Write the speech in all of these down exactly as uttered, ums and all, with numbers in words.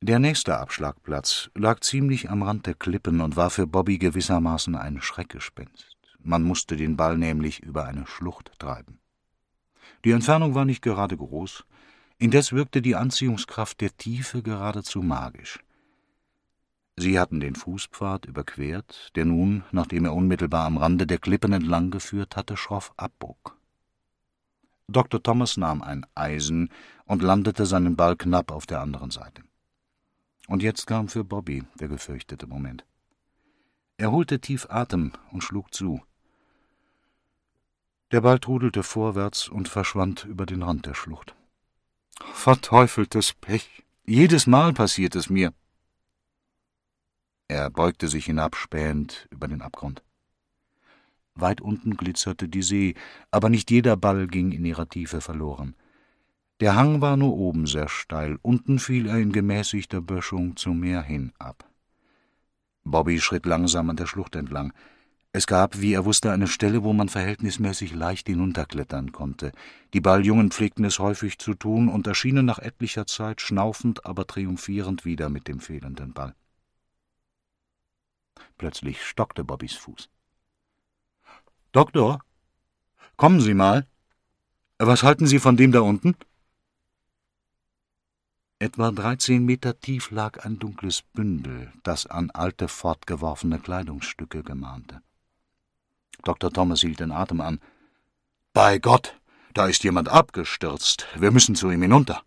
Der nächste Abschlagplatz lag ziemlich am Rand der Klippen und war für Bobby gewissermaßen ein Schreckgespenst. Man musste den Ball nämlich über eine Schlucht treiben. Die Entfernung war nicht gerade groß, indes wirkte die Anziehungskraft der Tiefe geradezu magisch. Sie hatten den Fußpfad überquert, der nun, nachdem er unmittelbar am Rande der Klippen entlang geführt hatte, schroff abbog. Doktor Thomas nahm ein Eisen und landete seinen Ball knapp auf der anderen Seite. Und jetzt kam für Bobby der gefürchtete Moment. Er holte tief Atem und schlug zu. Der Ball trudelte vorwärts und verschwand über den Rand der Schlucht. »Verteufeltes Pech! Jedes Mal passiert es mir!« Er beugte sich hinab, spähend über den Abgrund. Weit unten glitzerte die See, aber nicht jeder Ball ging in ihrer Tiefe verloren. Der Hang war nur oben sehr steil, unten fiel er in gemäßigter Böschung zum Meer hin ab. Bobby schritt langsam an der Schlucht entlang. Es gab, wie er wusste, eine Stelle, wo man verhältnismäßig leicht hinunterklettern konnte. Die Balljungen pflegten es häufig zu tun und erschienen nach etlicher Zeit schnaufend, aber triumphierend wieder mit dem fehlenden Ball. Plötzlich stockte Bobbys Fuß. »Doktor, kommen Sie mal. Was halten Sie von dem da unten?« Etwa dreizehn Meter tief lag ein dunkles Bündel, das an alte, fortgeworfene Kleidungsstücke gemahnte. Doktor Thomas hielt den Atem an. »Bei Gott, da ist jemand abgestürzt. Wir müssen zu ihm hinunter.«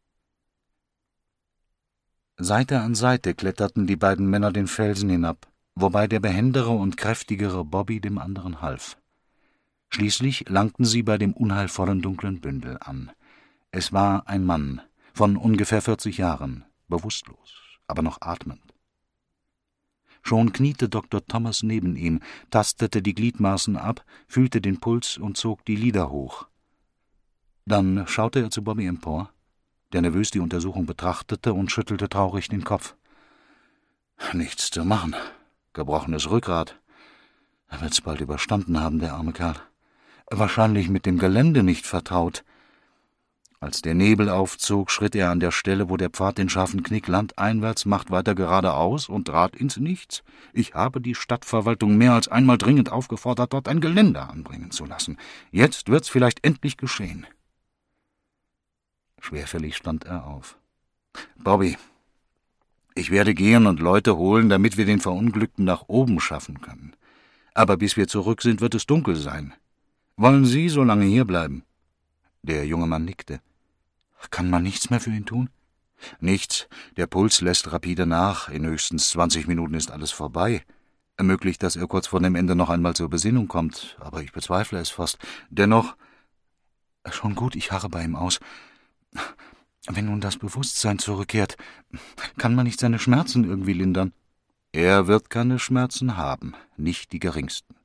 Seite an Seite kletterten die beiden Männer den Felsen hinab, wobei der behendere und kräftigere Bobby dem anderen half. Schließlich langten sie bei dem unheilvollen dunklen Bündel an. Es war ein Mann von ungefähr vierzig Jahren, bewusstlos, aber noch atmend. Schon kniete Doktor Thomas neben ihm, tastete die Gliedmaßen ab, fühlte den Puls und zog die Lider hoch. Dann schaute er zu Bobby empor, der nervös die Untersuchung betrachtete und schüttelte traurig den Kopf. »Nichts zu machen. Gebrochenes Rückgrat. Er wird's bald überstanden haben, der arme Kerl. Wahrscheinlich mit dem Gelände nicht vertraut.« Als der Nebel aufzog, schritt er an der Stelle, wo der Pfad den scharfen Knick landeinwärts macht, weiter geradeaus und trat ins Nichts. Ich habe die Stadtverwaltung mehr als einmal dringend aufgefordert, dort ein Geländer anbringen zu lassen. Jetzt wird's vielleicht endlich geschehen. Schwerfällig stand er auf. »Bobby, ich werde gehen und Leute holen, damit wir den Verunglückten nach oben schaffen können. Aber bis wir zurück sind, wird es dunkel sein. Wollen Sie so lange hierbleiben?« Der junge Mann nickte. »Kann man nichts mehr für ihn tun?« »Nichts. Der Puls lässt rapide nach. In höchstens zwanzig Minuten ist alles vorbei. Möglich, dass er kurz vor dem Ende noch einmal zur Besinnung kommt, aber ich bezweifle es fast. Dennoch...« »Schon gut, ich harre bei ihm aus. Wenn nun das Bewusstsein zurückkehrt, kann man nicht seine Schmerzen irgendwie lindern?« »Er wird keine Schmerzen haben, nicht die geringsten.